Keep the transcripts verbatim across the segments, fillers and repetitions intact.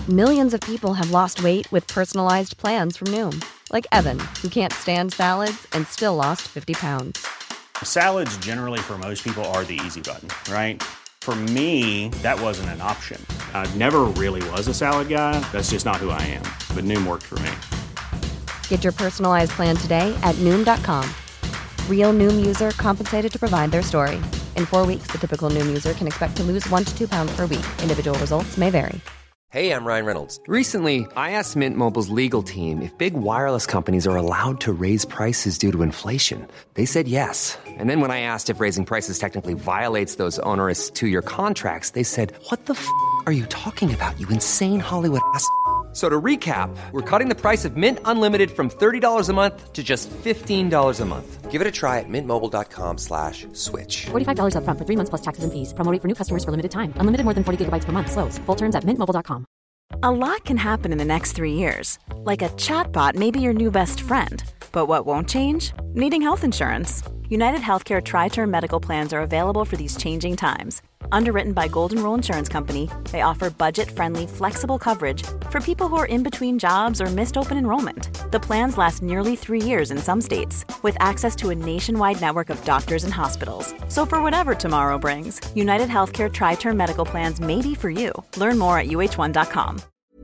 Millions of people have lost weight with personalized plans from Noom. Like Evan, who can't stand salads and still lost fifty pounds. Salads generally for most people are the easy button, right? For me, that wasn't an option. I never really was a salad guy. That's just not who I am. But Noom worked for me. Get your personalized plan today at Noom dot com. Real Noom user compensated to provide their story. In four weeks, the typical Noom user can expect to lose one to two pounds per week. Individual results may vary. Hey, I'm Ryan Reynolds. Recently, I asked Mint Mobile's legal team if big wireless companies are allowed to raise prices due to inflation. They said yes. And then when I asked if raising prices technically violates those onerous two-year contracts, they said, what the f*** are you talking about, you insane Hollywood ass f- So to recap, we're cutting the price of Mint Unlimited from thirty dollars a month to just fifteen dollars a month. Give it a try at mintmobile.com slash switch. forty-five dollars up front for three months plus taxes and fees. Promo rate for new customers for limited time. Unlimited more than forty gigabytes per month. Slows full terms at mint mobile dot com. A lot can happen in the next three years. Like a chatbot may be your new best friend. But what won't change? Needing health insurance. United Healthcare Tri-Term Medical Plans are available for these changing times. Underwritten by Golden Rule Insurance Company, they offer budget-friendly, flexible coverage for people who are in between jobs or missed open enrollment. The plans last nearly three years in some states, with access to a nationwide network of doctors and hospitals. So for whatever tomorrow brings, United Healthcare Tri-Term Medical Plans may be for you. Learn more at U H one dot com.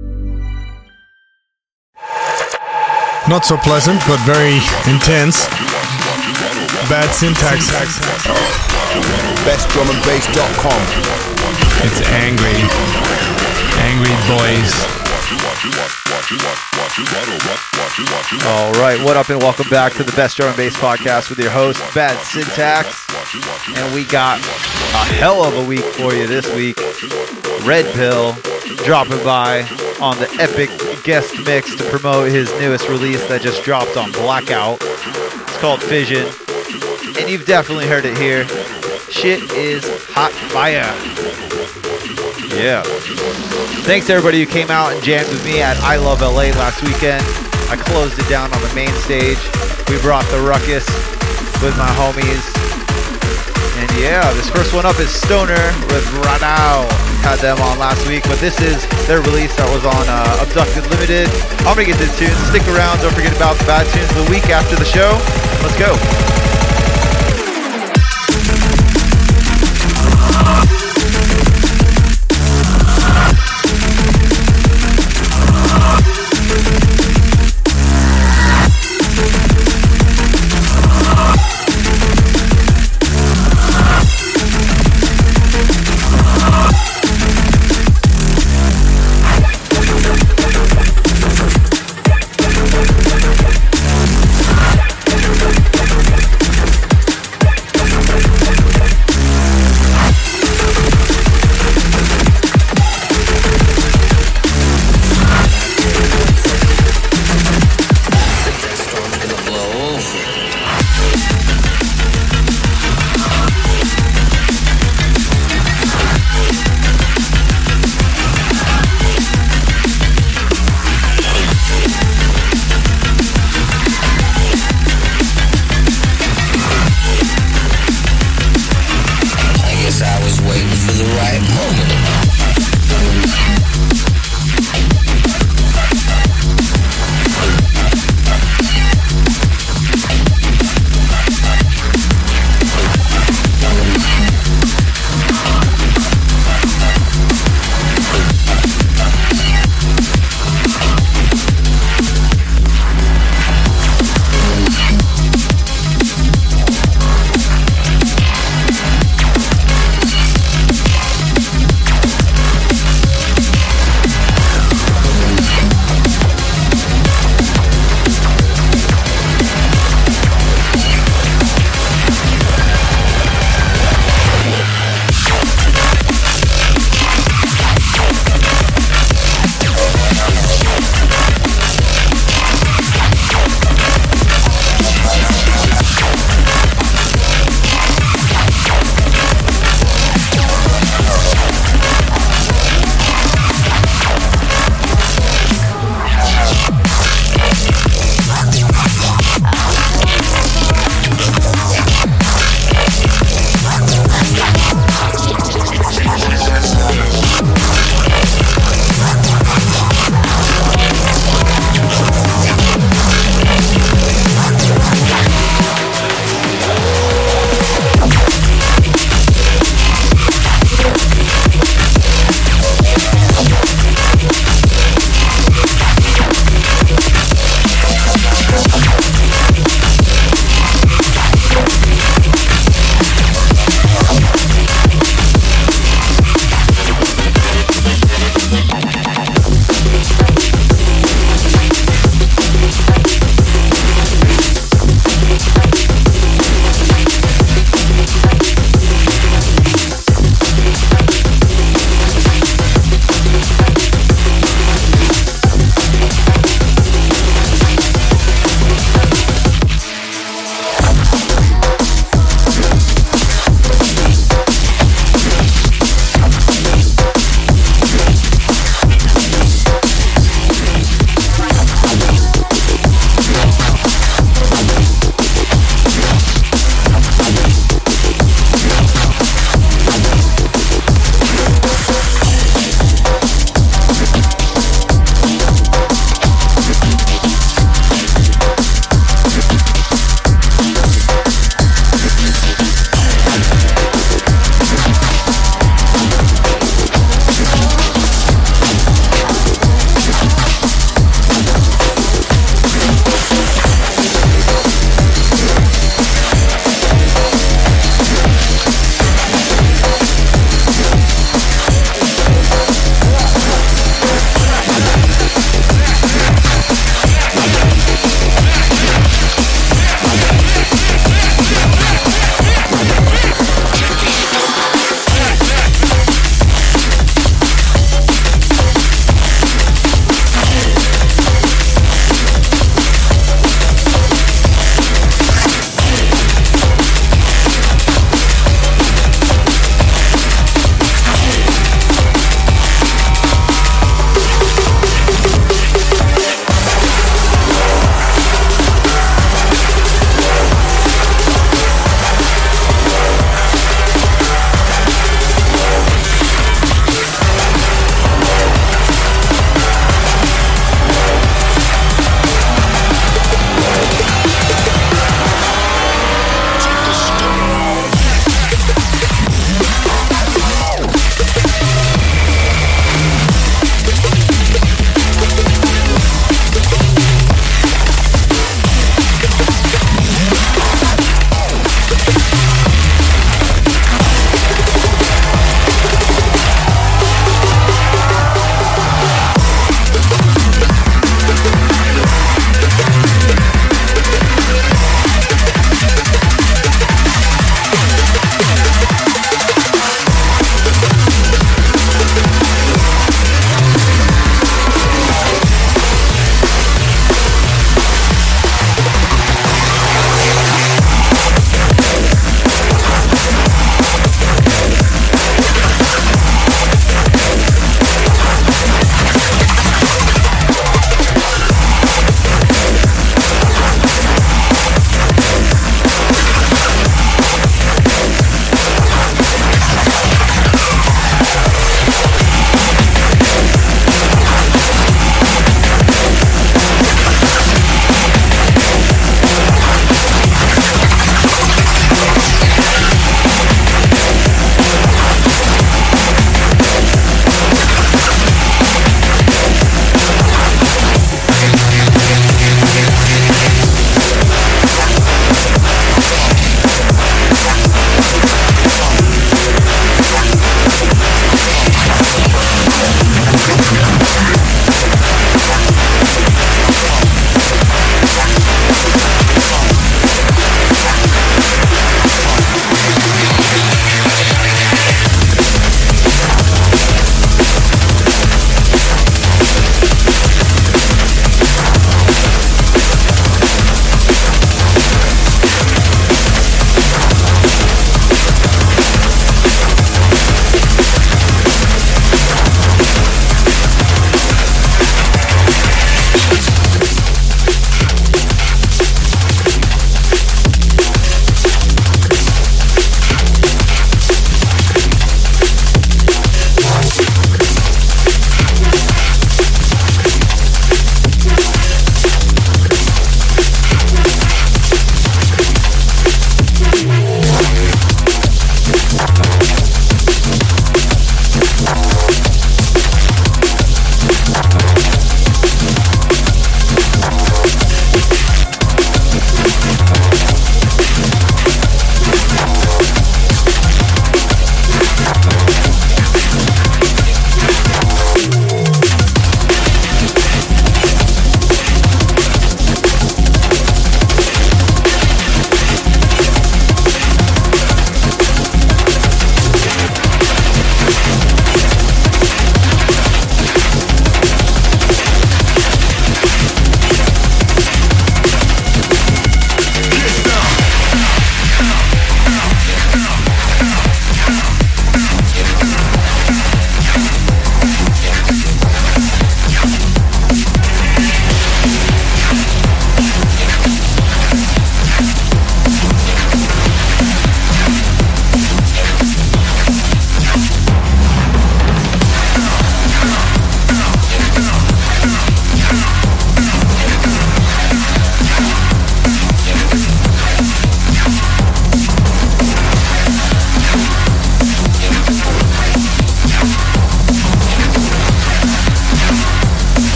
Not so pleasant, but very intense. Bad syntax. best drum and bass dot com. It's angry. Angry boys. All right, what up and welcome back to the Best Drum and Bass Podcast with your host, Bad Syntax. And we got a hell of a week for you this week. Red Pill dropping by on the epic guest mix to promote his newest release that just dropped on Blackout. It's called Fission. And you've definitely heard it here. Shit is hot fire. Yeah. Thanks to everybody who came out and jammed with me at I Love L A last weekend. I closed it down on the main stage. We brought the ruckus with my homies. And yeah, this first one up is Stoner with Radau. Had them on last week, but this is their release that was on uh, Abducted Limited. I'm going to get to the tunes. Stick around. Don't forget about the bad tunes of the week after the show. Let's go.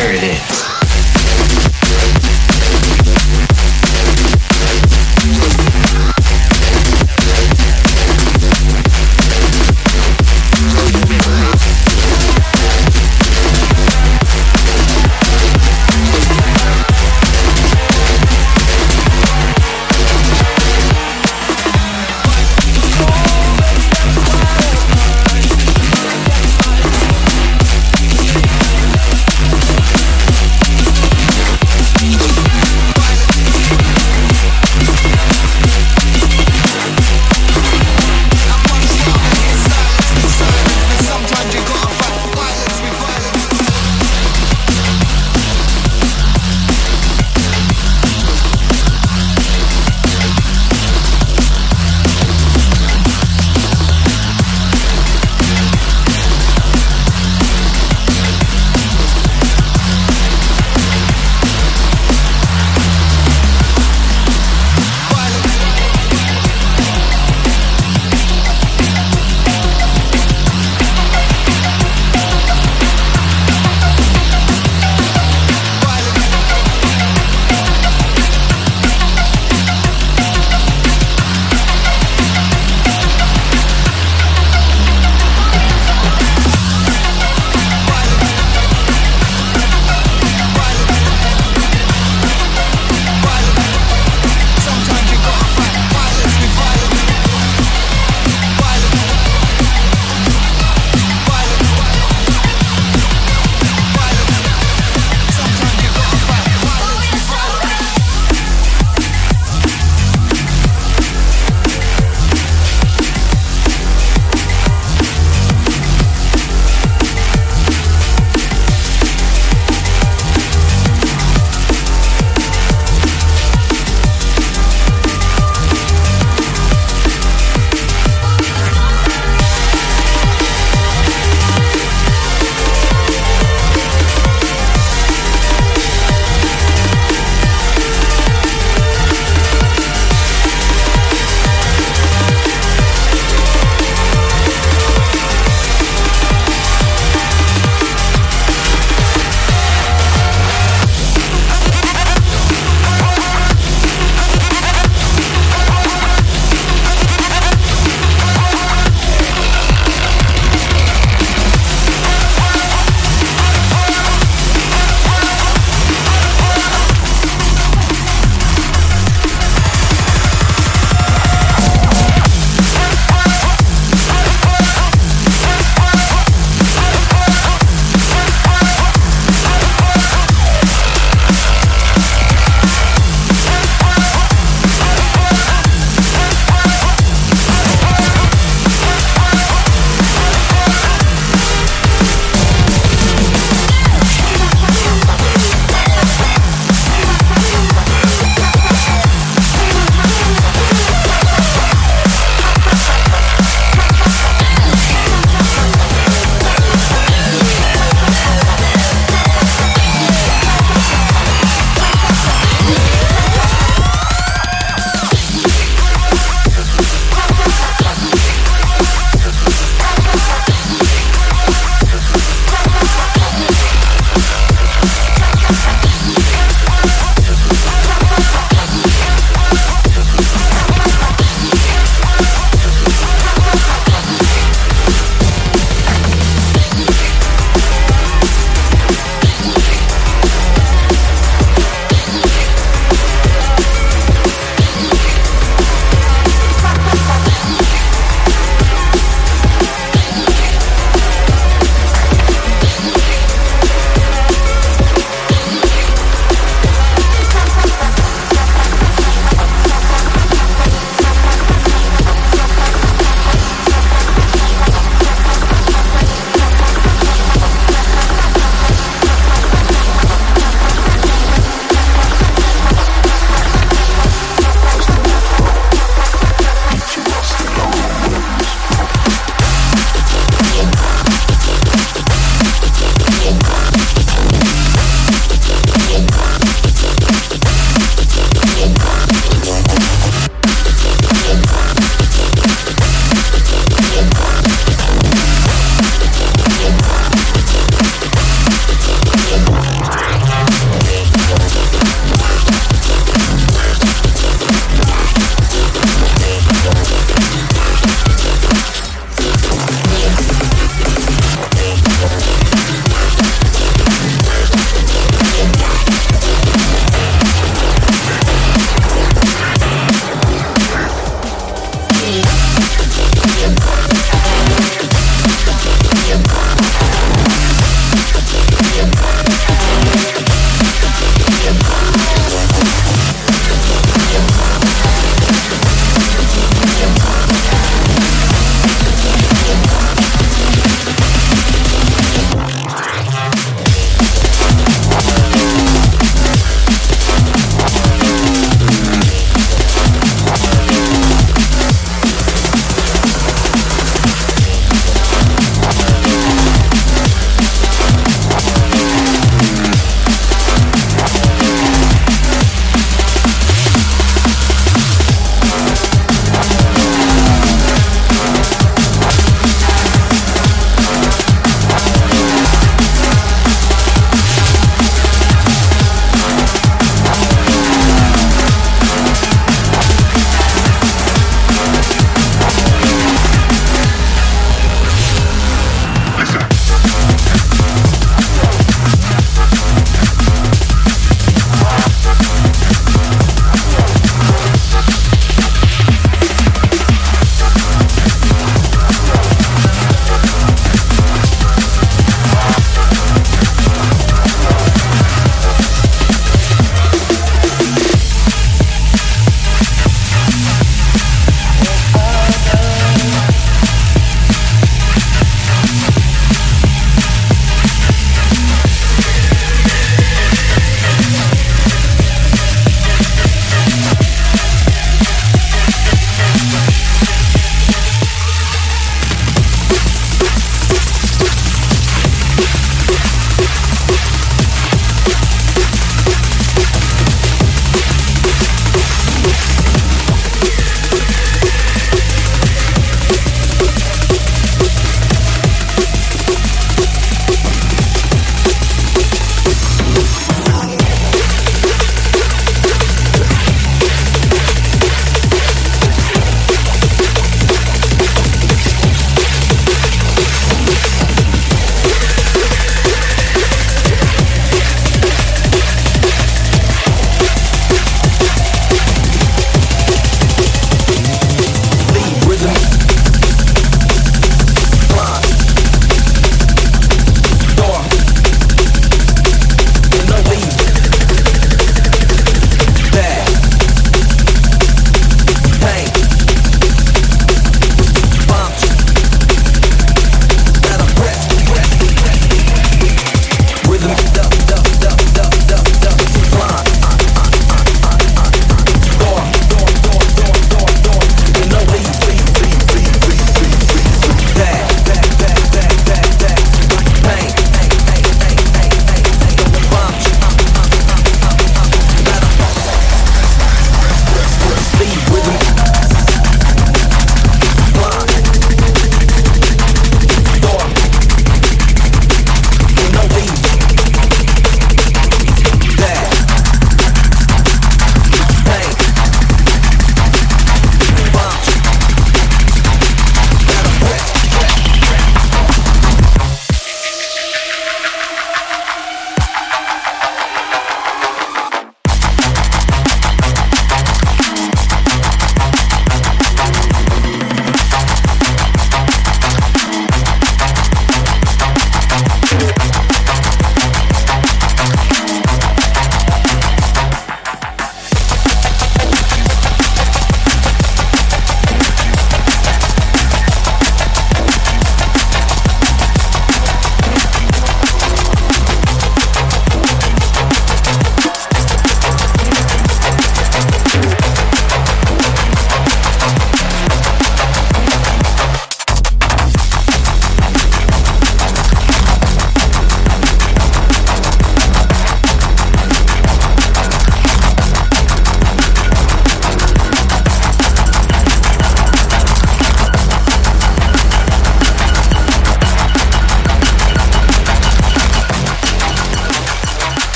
Here it is.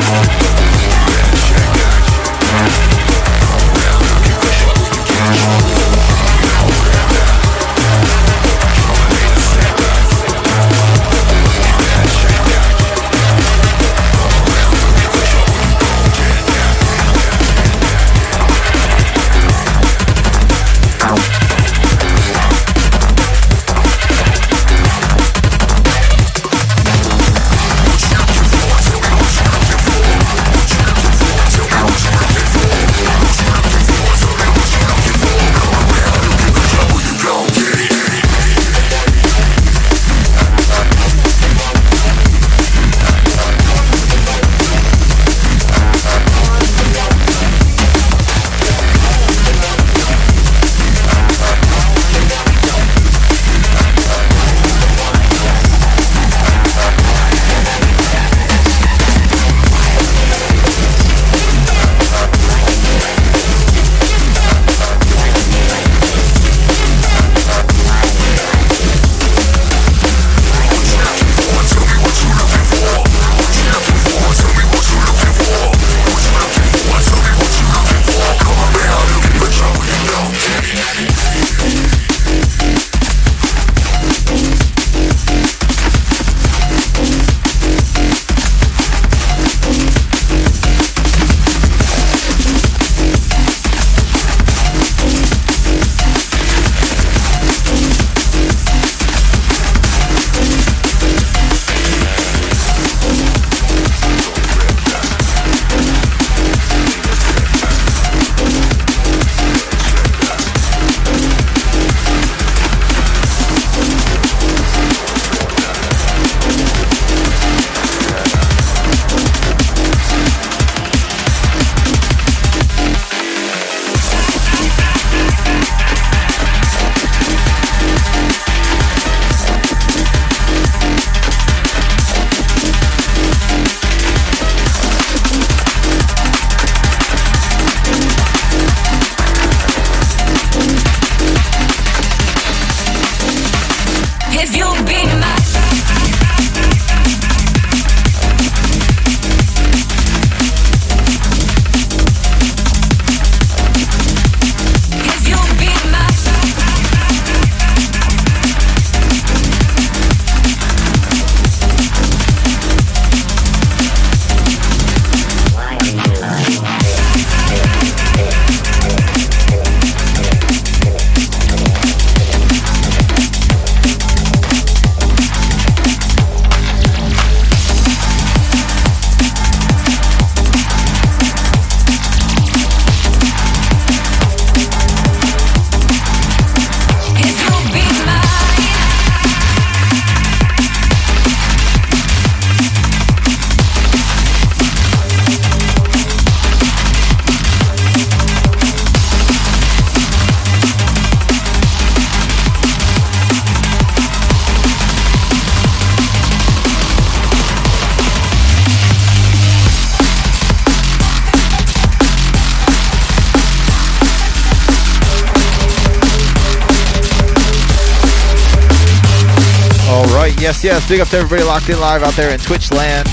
right, yes, yes. Big up to everybody locked in live out there in Twitch land.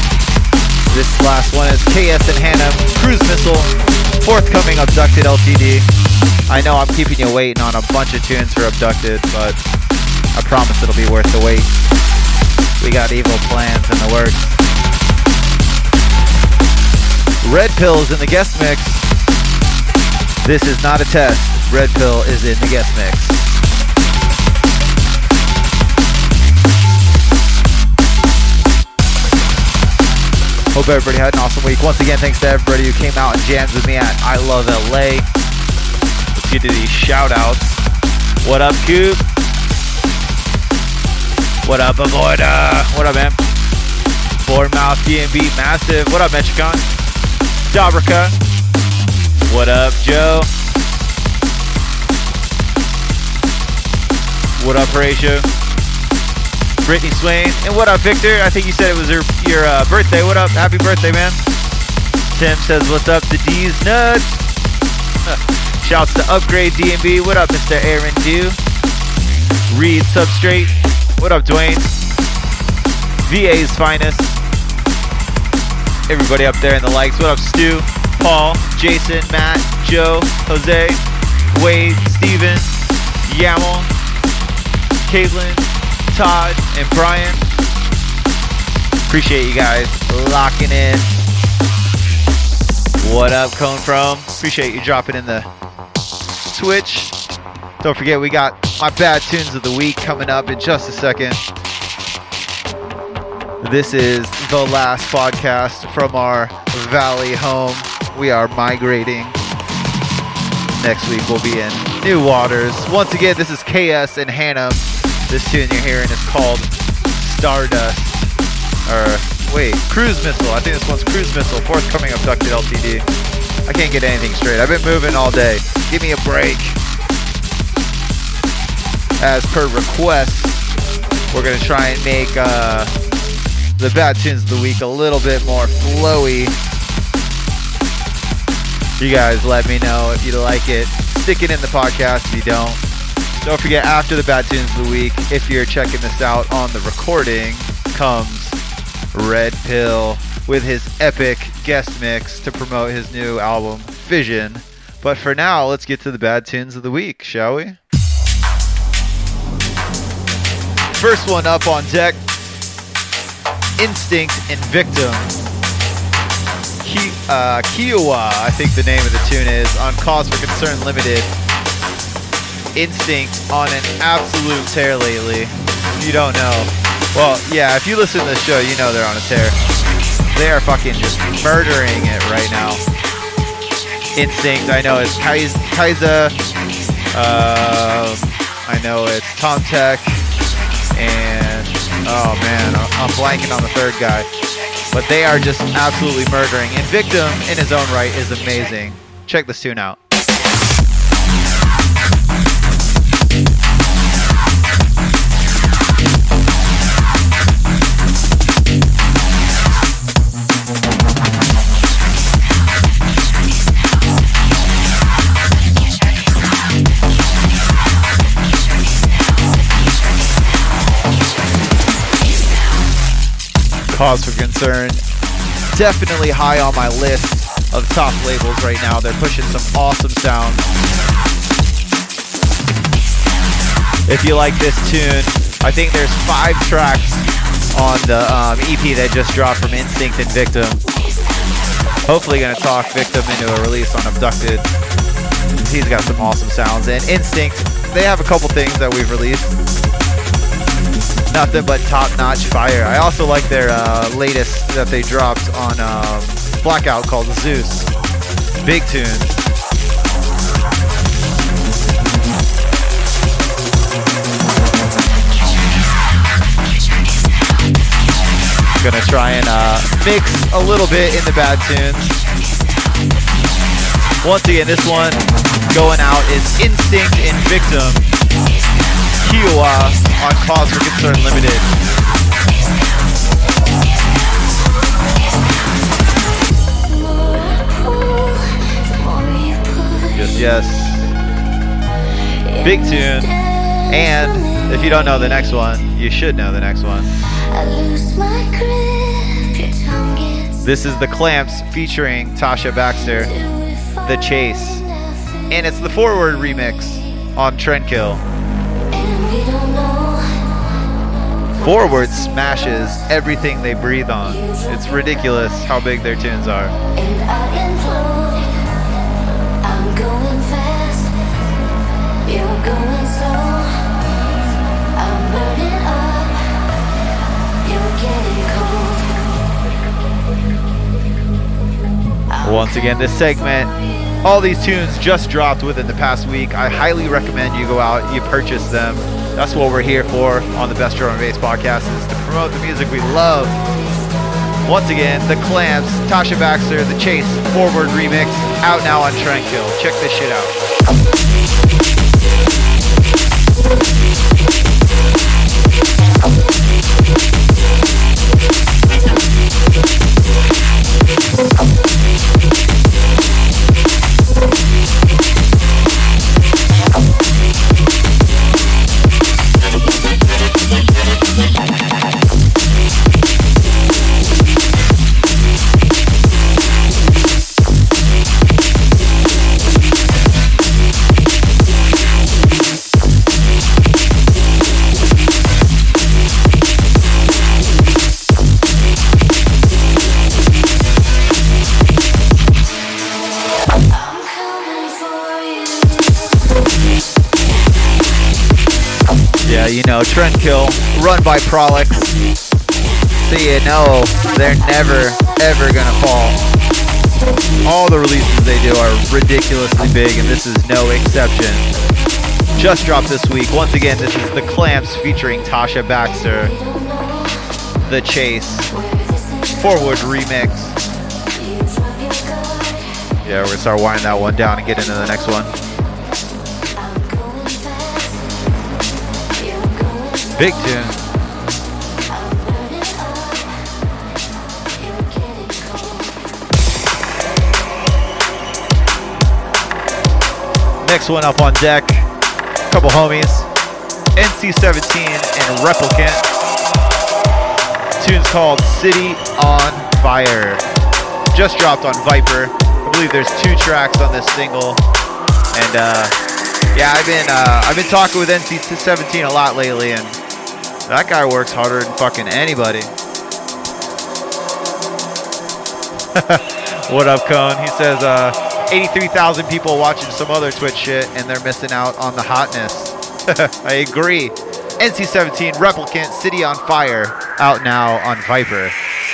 This last one is K S and Hannah, Cruise Missile, forthcoming Abducted L T D. I know I'm keeping you waiting on a bunch of tunes for Abducted, but I promise it'll be worth the wait. We got evil plans in the works. Red Pill's in the guest mix. This is not a test. Red Pill is in the guest mix. Hope everybody had an awesome week. Once again, thanks to everybody who came out and jammed with me at I Love L A. Let's get to these shout outs. What up, Coop? What up, Avoida? What up, man? Bournemouth, D M B, massive. What up, Metricon? Dabrika. What up, Joe? What up, Horatio? Brittany Swain. And what up, Victor? I think you said it was your, your uh, birthday. What up? Happy birthday, man. Tim says, what's up to D's Nuts? Shouts to Upgrade D M B. What up, Mister Aaron Dew? Reed Substrate. What up, Dwayne? V A's finest. everybody up there in the likes. What up, Stu, Paul, Jason, Matt, Joe, Jose, Wade, Steven, Yamal, Caitlin, Todd, and Brian. Appreciate you guys locking in. What up, Cone From? Appreciate you dropping in the Twitch. Don't forget, we got my bad tunes of the week coming up in just a second. This is the last podcast from our Valley home. We are migrating. Next week we'll be in new waters. Once again, this is K S and Hannum. This tune you're hearing is called Stardust. Or, wait, Cruise Missile. I think this one's Cruise Missile. Forthcoming Abducted L T D. I can't get anything straight. I've been moving all day. Give me a break. As per request, we're going to try and make uh, the bad tunes of the week a little bit more flowy. You guys let me know if you like it. Stick it in the podcast if you don't. Don't forget, after the bad tunes of the week, if you're checking this out on the recording, comes Red Pill with his epic guest mix to promote his new album, Vision. But for now, let's get to the bad tunes of the week, shall we? First one up on deck, Instinct and Victim. Ki- uh, Kiowa, I think the name of the tune is, on Cause for Concern Limited. Instinct on an absolute tear lately. If you don't know, well, yeah, if you listen to the show, you know they're on a tear. They are fucking just murdering it right now. Instinct, I know it's Kaiz- Kaiza, uh, I know it's Tom Tech, and, oh man, I'm blanking on the third guy. But they are just absolutely murdering. And Victim, in his own right, is amazing. Check this tune out. Cause for Concern, definitely high on my list of top labels right now. They're pushing some awesome sound. If you like this tune, I think there's five tracks on the um, E P that just dropped from Instinct and Victim. Hopefully gonna talk Victim into a release on Abducted. He's got some awesome sounds. And Instinct, they have a couple things that we've released. Nothing but top-notch fire. I also like their uh, latest that they dropped on um, Blackout called Zeus. Big tune. Gonna try and uh, mix a little bit in the bad tunes. Once again, this one going out is Instinct and Victim. Kiowa on Cause for Concern Limited. Yes, yes. Big tune. And if you don't know the next one, you should know the next one. This is The Clamps featuring Tasha Baxter, The Chase. And it's the Forward remix on Trendkill. Forward smashes everything they breathe on. It's ridiculous how big their tunes are. Once again, this segment, all these tunes just dropped within the past week. I highly recommend you go out, you purchase them. That's what we're here for on the Best Drum and Bass Podcast, is to promote the music we love. Once again, The Clamps, Tasha Baxter, The Chase, Forward remix, out now on Trendkill. Check this shit out. you know, Trendkill, run by Prolix. So you know they're never, ever gonna fall. All the releases they do are ridiculously big, and this is no exception. Just dropped this week. Once again, this is The Clamps featuring Tasha Baxter. The Chase. Forward remix. Yeah, we're gonna start winding that one down and get into the next one. Big tune. Next one up on deck. Couple homies. N C seventeen and Replicant. Tune's called City on Fire. Just dropped on Viper. I believe there's two tracks on this single. And uh, yeah, I've been uh, I've been talking with N C seventeen a lot lately, and that guy works harder than fucking anybody. What up, Cone? He says uh, eighty-three thousand people watching some other Twitch shit, and they're missing out on the hotness. I agree. N C seventeen, Replicant, City on Fire, out now on Viper.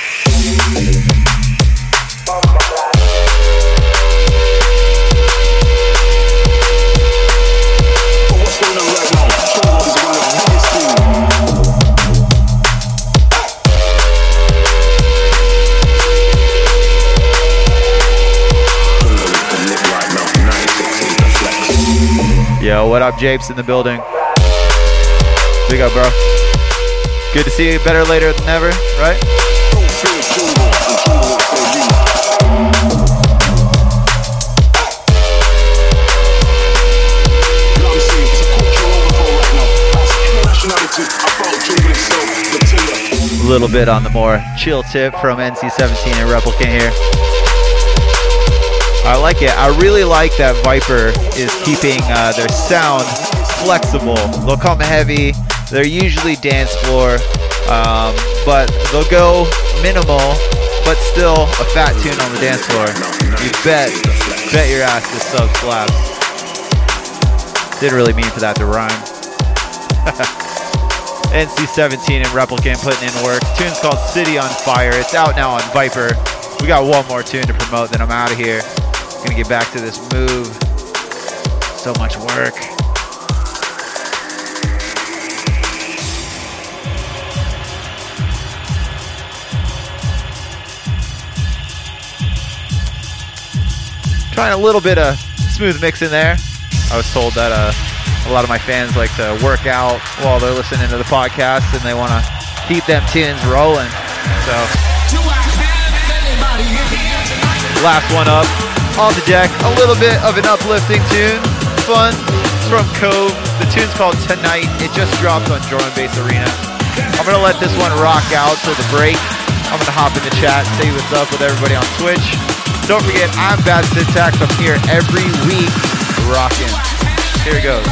Yo, what up, Japes in the building? Big up, bro. Good to see you. Better later than never, right? A little bit on the more chill tip from N C seventeen and Replicant here. I like it. I really like that Viper is keeping uh, their sound flexible. They'll come heavy. They're usually dance floor, um, but they'll go minimal, but still a fat tune on the dance floor. You bet, bet your ass this sub slaps. Didn't really mean for that to rhyme. N C seventeen and Replicant putting in work. Tune's called City on Fire. It's out now on Viper. We got one more tune to promote, then I'm out of here. Gonna get back to this move. So much work. Trying a little bit of smooth mix in there. I was told that uh, a lot of my fans like to work out while they're listening to the podcast, and they want to keep them tunes rolling. So, last one up on the deck. A little bit of an uplifting tune. Fun. It's from Cove. The tune's called Tonight. It just dropped on Drum and Bass Arena. I'm going to let this one rock out for the break. I'm going to hop in the chat, say what's up with everybody on Twitch. Don't forget, I'm Bad Syntax. I'm here every week rocking. Here it goes.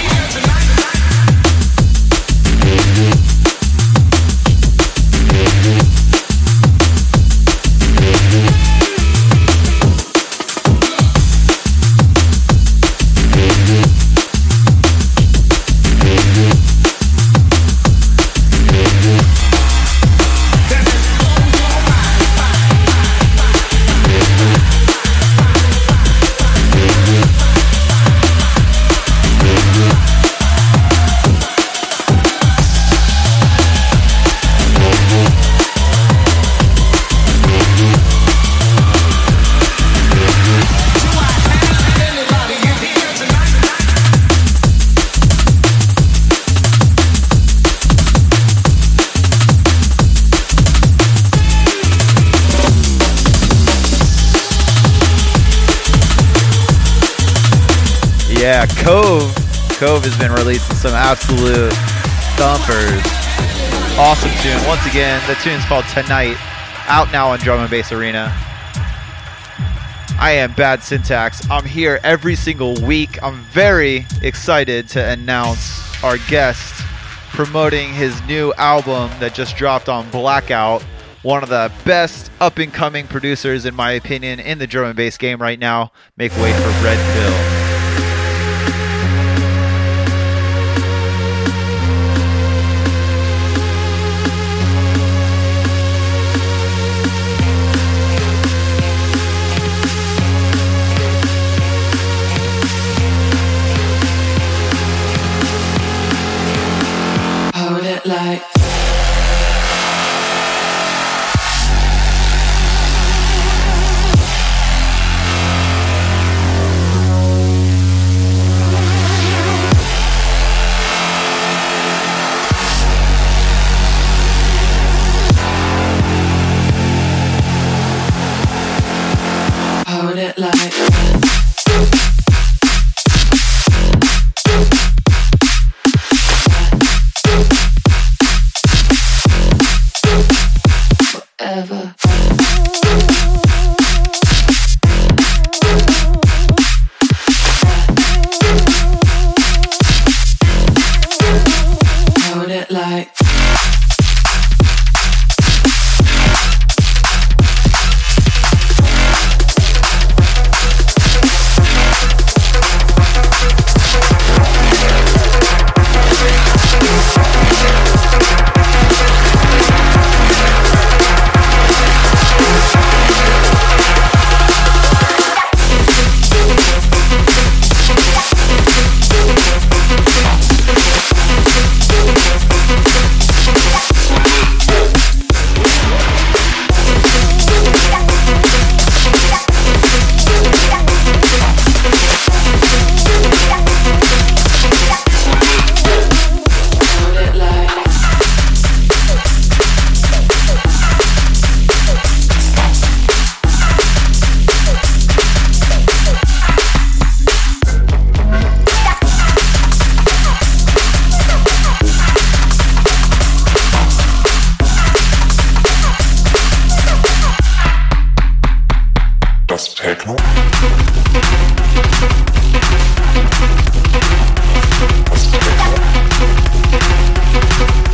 Yeah, Cove. Cove has been releasing some absolute thumpers. Awesome tune. Once again, the tune's called Tonight. Out now on Drum and Bass Arena. I am Bad Syntax. I'm here every single week. I'm very excited to announce our guest promoting his new album that just dropped on Blackout. One of the best up-and-coming producers, in my opinion, in the drum and bass game right now. Make way for Red Pill. it like whatever. Hold it like Das Techno. Das Techno.